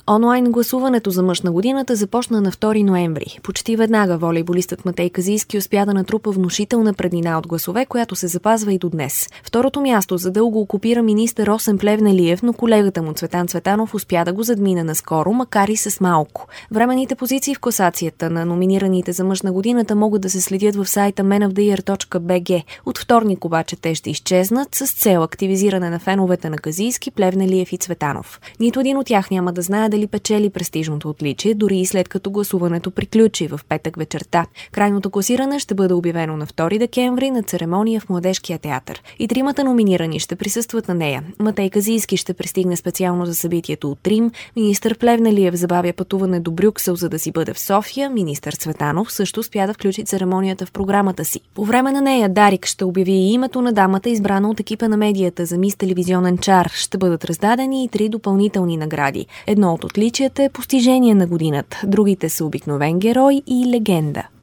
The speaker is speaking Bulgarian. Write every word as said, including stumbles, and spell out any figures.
Онлайн гласуването за мъж на годината започна на втори ноември. Почти веднага волейболистът Матей Казийски успя да натрупа внушителна преднина от гласове, която се запазва и до днес. Второто място задълго окупира министър Росен Плевнелиев, но колегата му Цветан Цветанов успя да го задмине наскоро, макар и с малко. Временните позиции в класацията на номинираните за мъж на годината могат да се следят в сайта мен оф да иър точка би джи. От вторник обаче те ще изчезнат с цел активизиране на феновете на Казийски, Плевнелиев и Цветанов. Нито един от тях няма да знае дали печели престижното отличие, дори и след като гласуването приключи в петък вечерта. Крайното класиране ще бъде обявено на втори декември на церемония в Младежкия театър. И тримата номинирани ще присъстват на нея. Матей Казийски ще пристигне специално за събитието от Рим, министър Плевнелиев забавя пътуване до Брюксел, за да си бъде в София, министър Цветанов също успя да включи церемонията в програмата си. По време на нея Дарик ще обяви и името на дамата, избрана от екипа на медията за Мис Телевизионен чар. Ще бъдат раздадени и три допълнителни награди. Едно от отличията е постижение на годината, другите са обикновен герой и легенда.